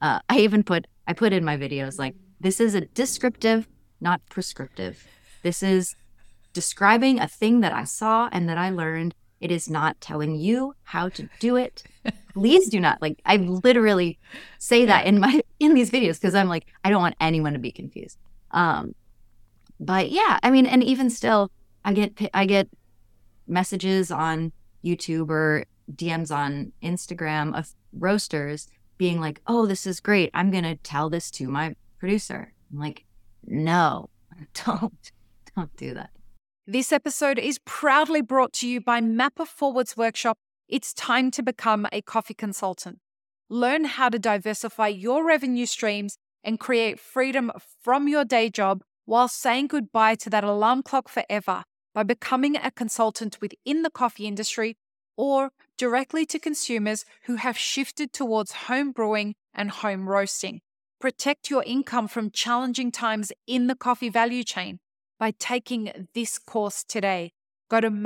I put in my videos like, this is a descriptive, not prescriptive. This is describing a thing that I saw and that I learned. It is not telling you how to do it. Please do not. Like, I literally say that in these videos because I'm like, I don't want anyone to be confused. But yeah, I mean, and even still, I get messages on YouTube or DMs on Instagram of roasters being like, "Oh, this is great. I'm going to tell this to my producer." I'm like, "No, don't do that." This episode is proudly brought to you by Mapper Forward's workshop. It's time to become a coffee consultant. Learn how to diversify your revenue streams and create freedom from your day job while saying goodbye to that alarm clock forever by becoming a consultant within the coffee industry or directly to consumers who have shifted towards home brewing and home roasting. Protect your income from challenging times in the coffee value chain by taking this course today. Go to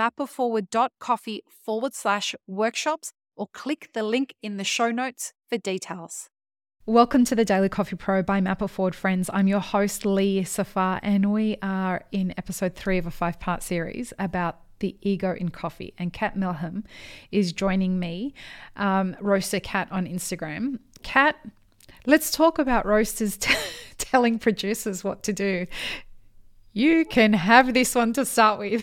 mapperforward.coffee/workshops or click the link in the show notes for details. Welcome to the Daily Coffee Pro by Mapper Forward, friends. I'm your host, Lee Safar, and we are in episode 3 of a 5-part series about the ego in coffee. And Kat Milham is joining me, Roaster Kat on Instagram. Kat, let's talk about roasters telling producers what to do. You can have this one to start with.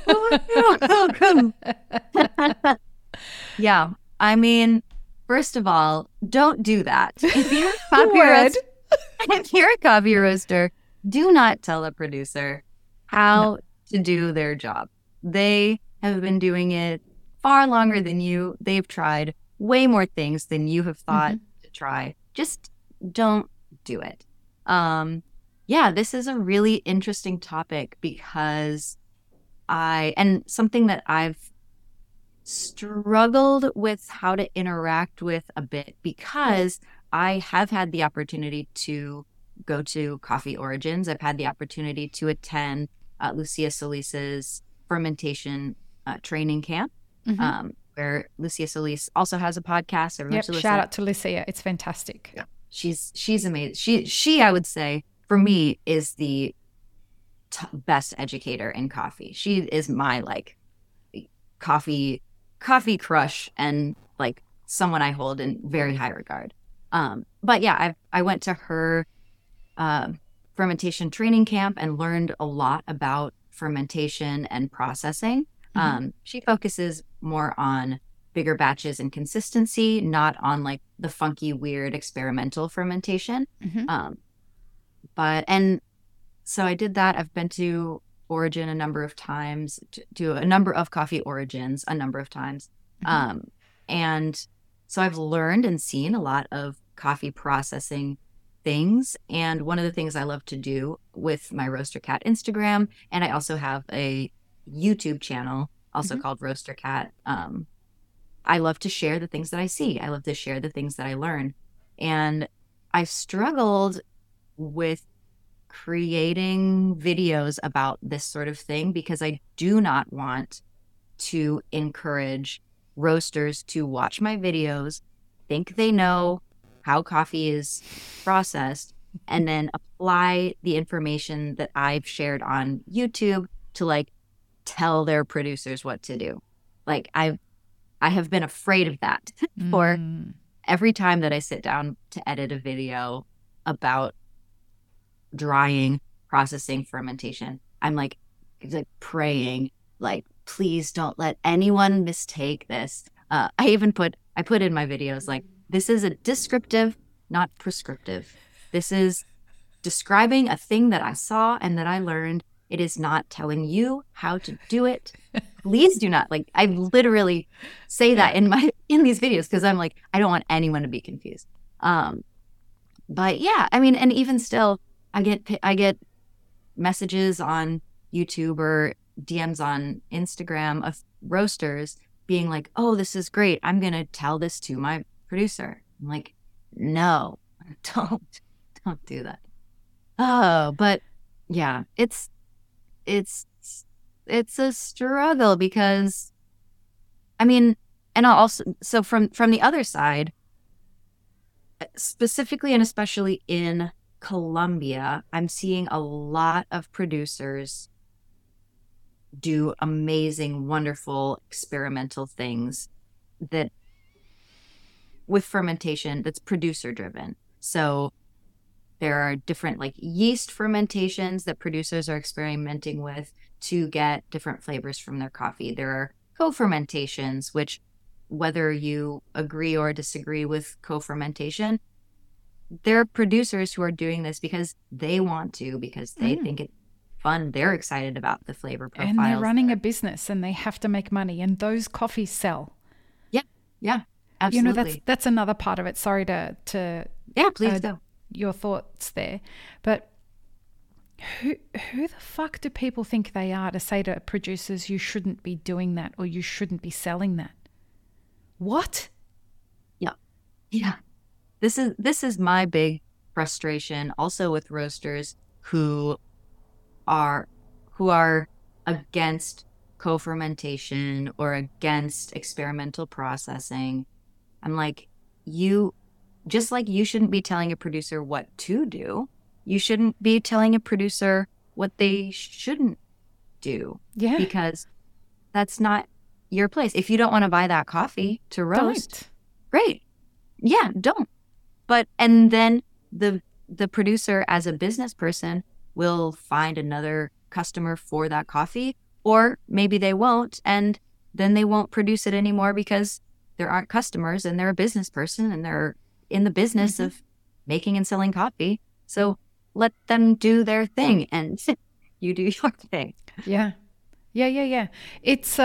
Yeah, I mean, first of all, don't do that. If you're a coffee roaster, do not tell a producer how to do their job. They have been doing it far longer than you. They've tried way more things than you have thought to try. Just don't do it. Yeah, this is a really interesting topic because something that I've struggled with how to interact with a bit because I have had the opportunity to go to Coffee Origins. I've had the opportunity to attend Lucia Solis's fermentation training camp, where Lucia Solis also has a podcast. Shout out to Lucia. It's fantastic. Yeah. She's amazing. She I would say for me is the best educator in coffee. She is my like coffee crush and like someone I hold in very high regard. But yeah, I went to her fermentation training camp and learned a lot about fermentation and processing. She focuses more on bigger batches and consistency, not on like the funky, weird experimental fermentation. So I did that. I've been to Origin a number of times, to a number of Coffee Origins a number of times. And so I've learned and seen a lot of coffee processing things. And one of the things I love to do with my Roaster Cat Instagram, and I also have a YouTube channel also called Roaster Cat. I love to share the things that I see. I love to share the things that I learn. And I've struggled with creating videos about this sort of thing because I do not want to encourage roasters to watch my videos, think they know how coffee is processed, and then apply the information that I've shared on YouTube to like tell their producers what to do. Like I have been afraid of that for every time that I sit down to edit a video about drying, processing, fermentation. I'm like praying, like, please don't let anyone mistake this. I put in my videos like, this is a descriptive, not prescriptive. This is describing a thing that I saw and that I learned. It is not telling you how to do it. Please do not. Like, I literally say that in these videos because I'm like, I don't want anyone to be confused. But yeah, I mean, and even still, I get messages on YouTube or DMs on Instagram of roasters being like, "Oh, this is great. I'm going to tell this to my producer." I'm like, "No, don't do that." Oh, but yeah, it's a struggle because I mean, and I'll also, so from the other side, specifically and especially in Colombia, I'm seeing a lot of producers do amazing, wonderful experimental things that with fermentation that's producer driven. So there are different like yeast fermentations that producers are experimenting with to get different flavors from their coffee. There are co-fermentations, which whether you agree or disagree with co-fermentation, there are producers who are doing this because they want to, because they think it's fun. They're excited about the flavor profiles. And they're running a business and they have to make money, and those coffees sell. Yeah, absolutely. That's another part of it. Sorry to yeah, please go. Your thoughts there. But who the fuck do people think they are to say to producers, you shouldn't be doing that or you shouldn't be selling that? What? Yeah. This is my big frustration also with roasters who are against co-fermentation or against experimental processing. I'm like, you shouldn't be telling a producer what to do. You shouldn't be telling a producer what they shouldn't do. Yeah. Because that's not your place. If you don't want to buy that coffee to roast, great. Yeah, don't. And then the producer as a business person will find another customer for that coffee, or maybe they won't, and then they won't produce it anymore because there aren't customers and they're a business person and they're in the business of making and selling coffee. So let them do their thing and you do your thing. Yeah. It's,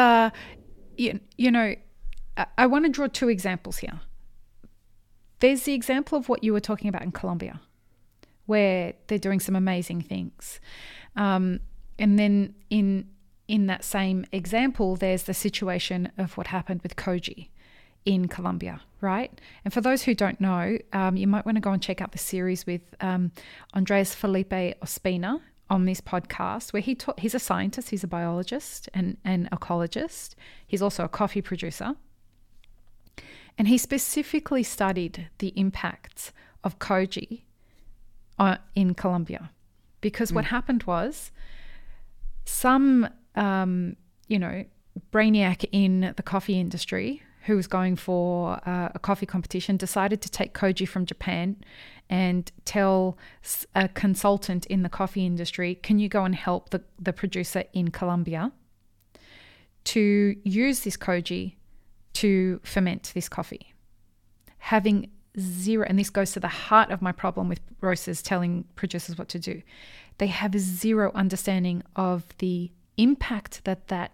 you know, I want to draw two examples here. There's the example of what you were talking about in Colombia, where they're doing some amazing things. And then in that same example, there's the situation of what happened with Koji in Colombia, right? And for those who don't know, you might want to go and check out the series with Andres Felipe Ospina on this podcast, where he's a scientist, he's a biologist and ecologist. He's also a coffee producer. And he specifically studied the impacts of Koji in Colombia, because what happened was some, brainiac in the coffee industry who was going for a coffee competition decided to take Koji from Japan and tell a consultant in the coffee industry, can you go and help the producer in Colombia to use this Koji to ferment this coffee? Having zero, and this goes to the heart of my problem with roasters telling producers what to do. They have zero understanding of the impact that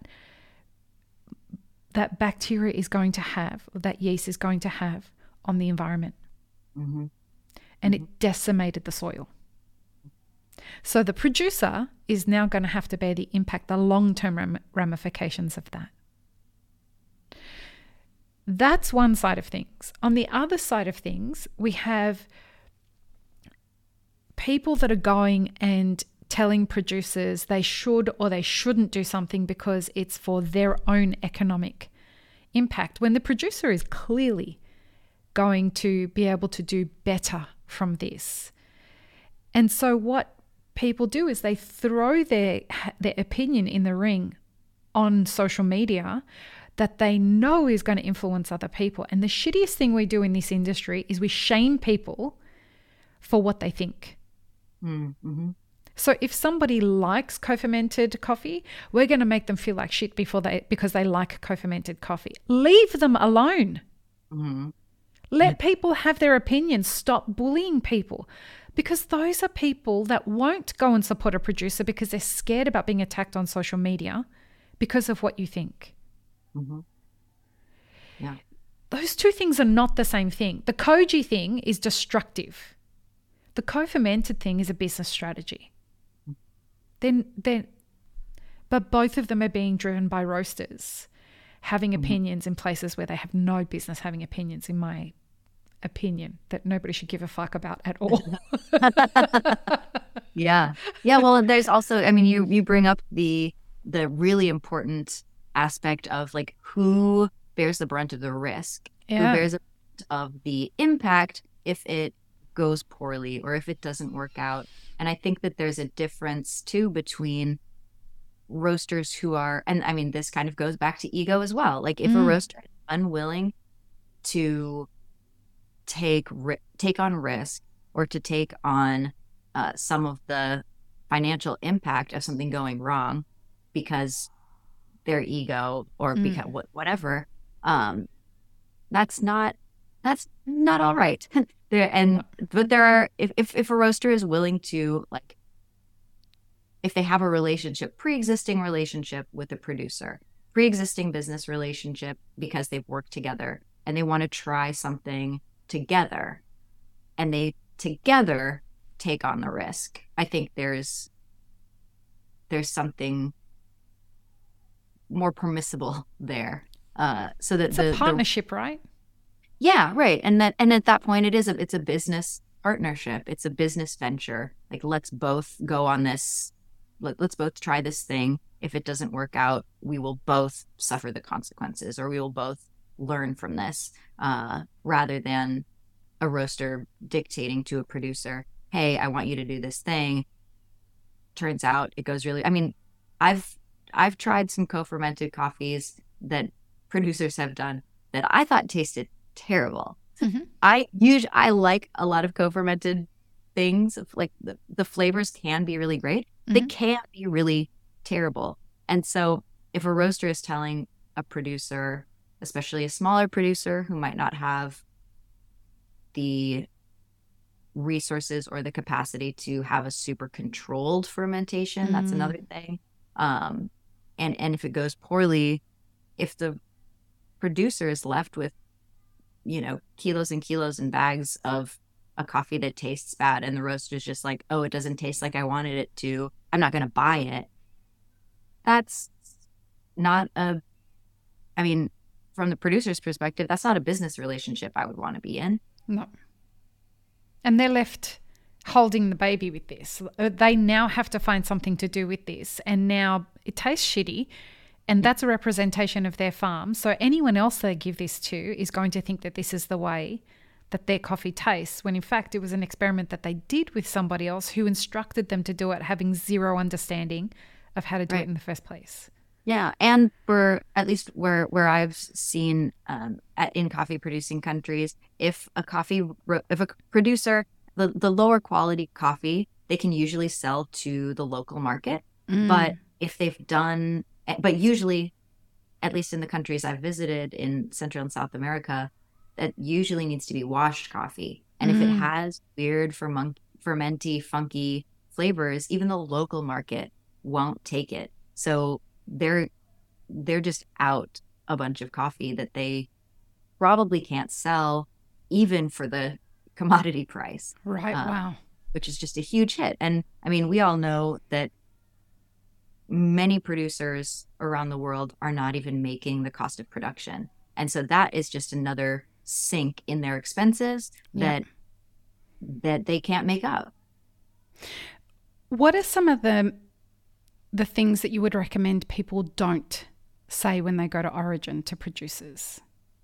bacteria is going to have, or that yeast is going to have on the environment. And it decimated the soil. So the producer is now going to have to bear the impact, the long-term ramifications of that. That's one side of things. On the other side of things, we have people that are going and telling producers they should or they shouldn't do something because it's for their own economic impact, when the producer is clearly going to be able to do better from this. And so what people do is they throw their opinion in the ring on social media that they know is going to influence other people. And the shittiest thing we do in this industry is we shame people for what they think. So if somebody likes co-fermented coffee, we're going to make them feel like shit because they like co-fermented coffee. Leave them alone. Let people have their opinions. Stop bullying people, because those are people that won't go and support a producer because they're scared about being attacked on social media because of what you think. Yeah. Those two things are not the same thing. The Koji thing is destructive. The co-fermented thing is a business strategy. But both of them are being driven by roasters having opinions in places where they have no business having opinions, in my opinion, that nobody should give a fuck about at all. Yeah. Well, there's also, I mean, you bring up the really important aspect of like who bears the brunt of the risk, who bears the brunt of the impact if it goes poorly or if it doesn't work out. And I think that there's a difference too between roasters who are, and I mean, this kind of goes back to ego as well. Like if a roaster is unwilling to take on risk or to take on some of the financial impact of something going wrong because their ego or because whatever, that's not all right. But there are, if a roaster is willing to, like, if they have a relationship, pre-existing relationship with a producer, pre-existing business relationship because they've worked together and they want to try something together and they together take on the risk, I think there's something more permissible there. So that it's a partnership, right? Yeah, right. And at that point it's a business partnership. It's a business venture. Like, let's both go on this. Let's both try this thing. If it doesn't work out, we will both suffer the consequences, or we will both learn from this, rather than a roaster dictating to a producer, hey, I want you to do this thing. Turns out it goes really, I mean, I've tried some co-fermented coffees that producers have done that I thought tasted terrible. I like a lot of co-fermented things. Like the flavors can be really great. They can be really terrible. And so if a roaster is telling a producer, especially a smaller producer who might not have the resources or the capacity to have a super controlled fermentation, that's another thing. And if it goes poorly, if the producer is left with, kilos and kilos and bags of a coffee that tastes bad, and the roaster's just like, oh, it doesn't taste like I wanted it to, I'm not going to buy it. That's not I mean, from the producer's perspective, that's not a business relationship I would want to be in. No. And they're left holding the baby with this. They now have to find something to do with this. And now it tastes shitty. And that's a representation of their farm. So anyone else they give this to is going to think that this is the way that their coffee tastes, when in fact it was an experiment that they did with somebody else who instructed them to do it, having zero understanding of how to do it in the first place. Yeah. And for at least where I've seen in coffee producing countries, if a producer, the lower quality coffee, they can usually sell to the local market. But if they've done, but usually, at least in the countries I've visited in Central and South America, that usually needs to be washed coffee. And if it has weird fermenty, funky flavors, even the local market won't take it. So they're just out a bunch of coffee that they probably can't sell even for the commodity price. Right. Wow. Which is just a huge hit. And I mean, we all know that many producers around the world are not even making the cost of production. And so that is just another sink in their expenses that they can't make up. What are some of the things that you would recommend people don't say when they go to Origin to producers?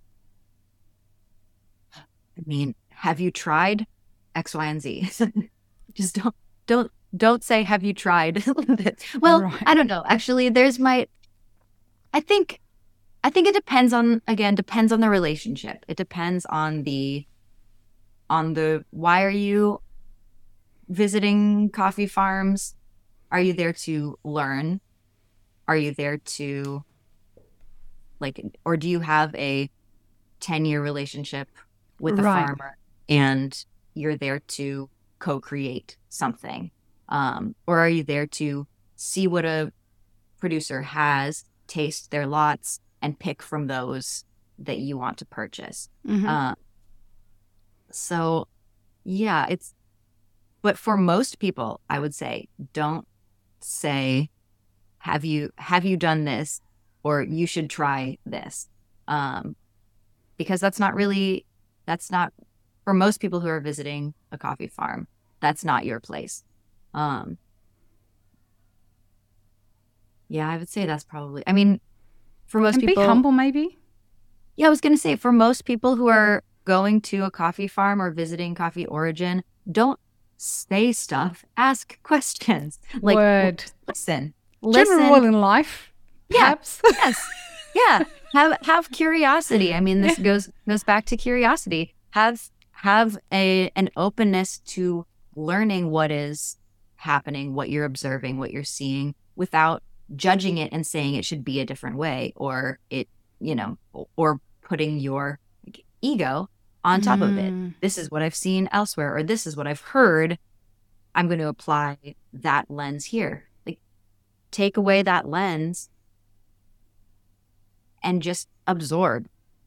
I mean, have you tried X, Y, and Z? Just don't say, have you tried? Well, right. I don't know. Actually, I think it depends on the relationship. It depends on the why are you visiting coffee farms? Are you there to learn? Are you there to, like, or do you have a 10-year relationship with the farmer and you're there to co-create something? Or are you there to see what a producer has, taste their lots, and pick from those that you want to purchase? So yeah, but for most people, I would say, don't say, have you done this, or you should try this, because that's not for most people who are visiting a coffee farm, that's not your place. Yeah, I would say that's probably, I mean, for most people, be humble, maybe. Yeah, I was going to say, for most people who are going to a coffee farm or visiting Coffee Origin, don't say stuff, ask questions. Like, Word. listen. General rule in life, perhaps. Yeah. Yes. Yeah. Have curiosity. I mean, this goes back to curiosity. Have an openness to learning what is happening, what you're observing, what you're seeing, without judging it and saying it should be a different way, or or putting your ego on top of it. This is what I've seen elsewhere, or this is what I've heard. I'm going to apply that lens here. Like, take away that lens and just observe,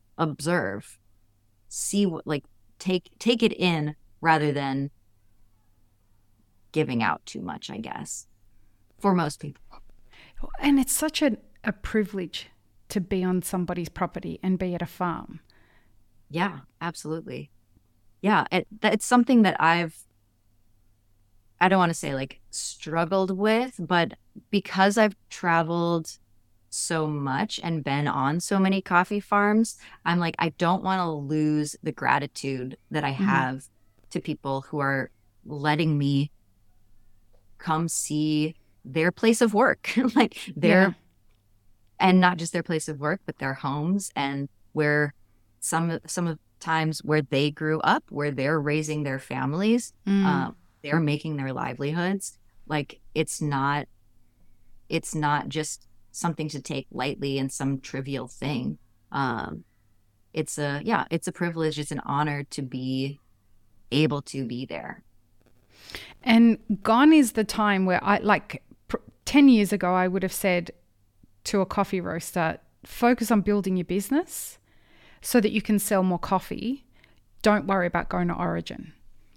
see what, like, take it in rather than giving out too much, I guess, for most people. And it's such a privilege to be on somebody's property and be at a farm. Yeah, absolutely. Yeah, it's something that I don't want to say like struggled with, but because I've traveled so much and been on so many coffee farms, I'm like, I don't want to lose the gratitude that I have to people who are letting me come see their place of work, like and not just their place of work, but their homes, and where some of the times where they grew up, where they're raising their families, they're making their livelihoods. Like, it's not just something to take lightly and some trivial thing. It's a privilege. It's an honor to be able to be there. And gone is the time where 10 years ago, I would have said to a coffee roaster, focus on building your business so that you can sell more coffee. Don't worry about going to Origin.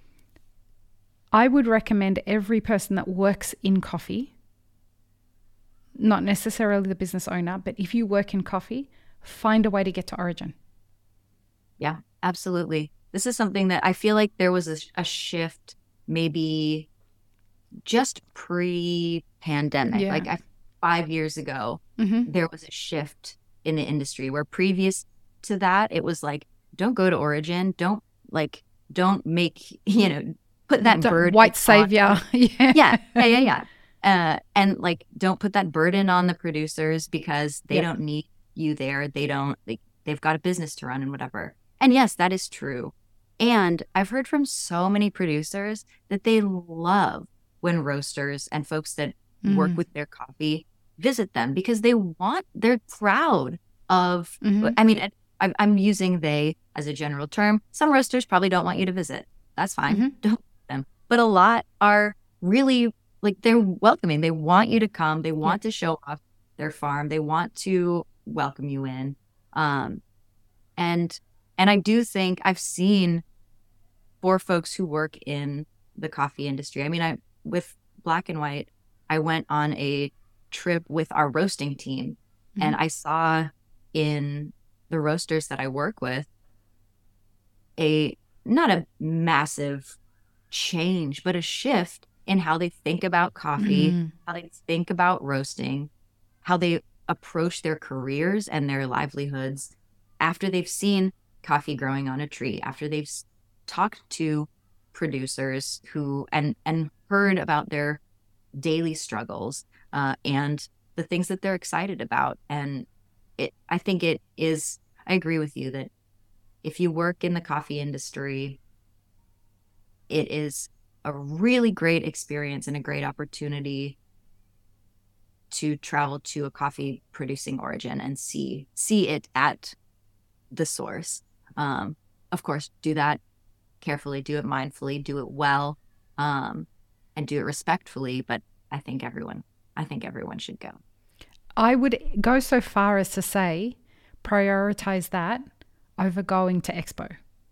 I would recommend every person that works in coffee, not necessarily the business owner, but if you work in coffee, find a way to get to Origin. Yeah, absolutely. This is something that I feel like there was a shift maybe just pre-pandemic. Yeah. Like 5 years ago, there was a shift in the industry where previous to that, it was like, don't go to Origin. Don't make, put that burden. White savior. Yeah. And like, don't put that burden on the producers because they don't need you there. They've got a business to run and whatever. And yes, that is true. And I've heard from so many producers that they love when roasters and folks that work with their coffee visit them, because they're proud of, I mean, I'm using they as a general term. Some roasters probably don't want you to visit. That's fine. Don't them. But a lot are really, like, they're welcoming. They want you to come. They want to show off their farm. They want to welcome you in. And I do think I've seen, for folks who work in the coffee industry, I mean, with Black and White, I went on a trip with our roasting team, and I saw in the roasters that I work with not a massive change, but a shift in how they think about coffee, how they think about roasting, how they approach their careers and their livelihoods after they've seen coffee growing on a tree, after they've talked to producers who and heard about their daily struggles and the things that they're excited about. And I think I agree with you that if you work in the coffee industry, it is a really great experience and a great opportunity to travel to a coffee producing origin and see it at the source. Of course, do that carefully, do it mindfully, do it well, and do it respectfully. But I think everyone should go. I would go so far as to say, prioritize that over going to Expo.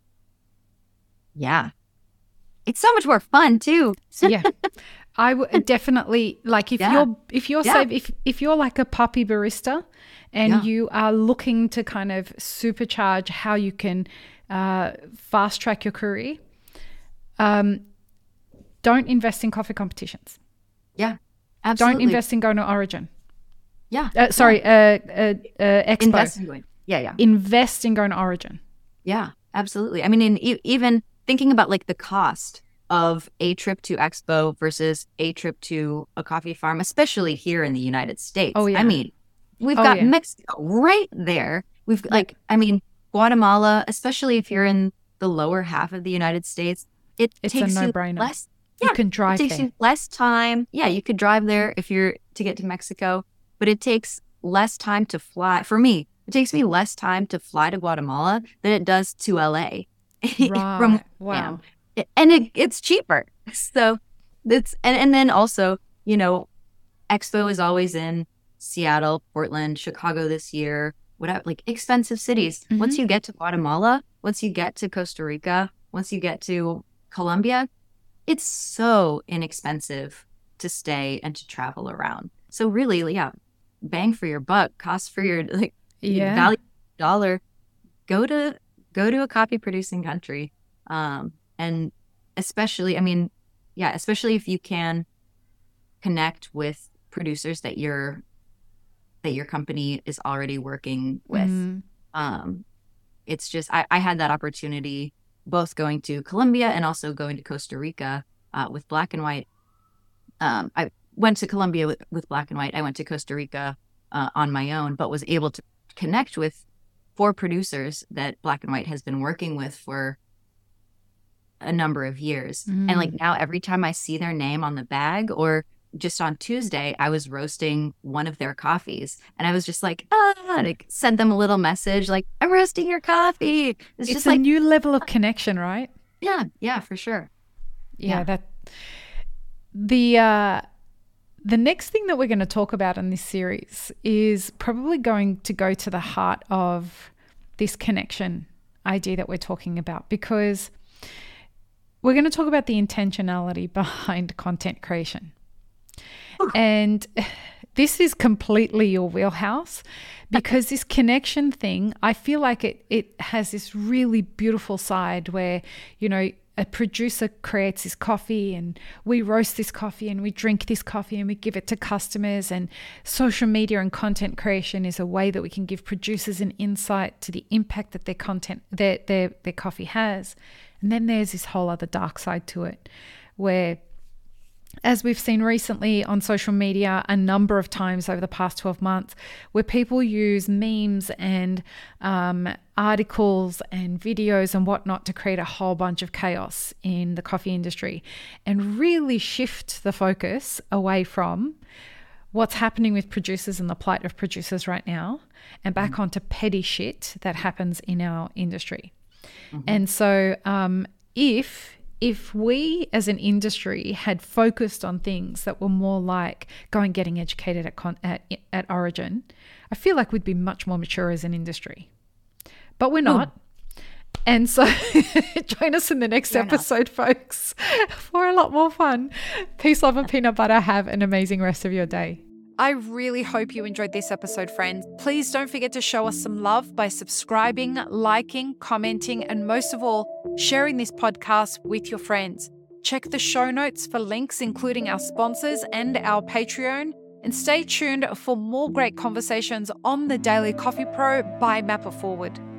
Yeah. It's so much more fun too. Yeah. I would definitely, like, if you're like a puppy barista and you are looking to kind of supercharge how you can fast track your career, don't invest in coffee competitions. Yeah, absolutely. Don't invest in going to Origin. Yeah. Expo. Invest in going. Yeah. Invest in going to Origin. Yeah, Absolutely. I mean, even thinking about like the cost of a trip to Expo versus a trip to a coffee farm, especially here in the United States. Oh, yeah. I mean, we've Oh, got yeah. Mexico right there. We've like, I mean, Guatemala, especially if you're in the lower half of the United States, it It's a takes you no-brainer. less. You Yeah, can it drive takes there. you less time. Yeah, you could drive there if you're to get to Mexico, but it takes less time to fly. For me, it takes me less time to fly to Guatemala than it does to LA from Right. where I am. Wow. And it's cheaper. So and then also, you know, Expo is always in Seattle, Portland, Chicago this year, whatever, like expensive cities. Mm-hmm. Once you get to Guatemala, once you get to Costa Rica, once you get to Colombia, it's so inexpensive to stay and to travel around. So really, yeah, bang for your buck, cost for your like Yeah. value dollar. Go to a coffee producing country, and especially, I mean, yeah, especially if you can connect with producers that your company is already working with. Mm. It's just I had that opportunity both going to Colombia and also going to Costa Rica with Black and White. I went to Colombia with Black and White. I went to Costa Rica on my own, but was able to connect with 4 producers that Black and White has been working with for a number of years. And like now every time I see their name on the bag, or just on Tuesday, I was roasting one of their coffees and I was just like, like send them a little message like, I'm roasting your coffee. It's just a like new level of connection, right? Yeah, for sure. Yeah, that the next thing that we're going to talk about in this series is probably going to go to the heart of this connection idea that we're talking about, because we're going to talk about the intentionality behind content creation. And this is completely your wheelhouse, because this connection thing, I feel like it has this really beautiful side where, you know, a producer creates this coffee and we roast this coffee and we drink this coffee and we give it to customers, and social media and content creation is a way that we can give producers an insight to the impact that their content, their coffee has. And then there's this whole other dark side to it where, as we've seen recently on social media a number of times over the past 12 months, where people use memes and articles and videos and whatnot to create a whole bunch of chaos in the coffee industry and really shift the focus away from what's happening with producers and the plight of producers right now and back onto petty shit that happens in our industry. And so if we as an industry had focused on things that were more like getting educated at Origin, I feel like we'd be much more mature as an industry. But we're not. And so join us in the next episode, folks, for a lot more fun. Peace, love, and peanut butter. Have an amazing rest of your day. I really hope you enjoyed this episode, friends. Please don't forget to show us some love by subscribing, liking, commenting, and most of all, sharing this podcast with your friends. Check the show notes for links, including our sponsors and our Patreon, and stay tuned for more great conversations on the Daily Coffee Pro by Mapper Forward.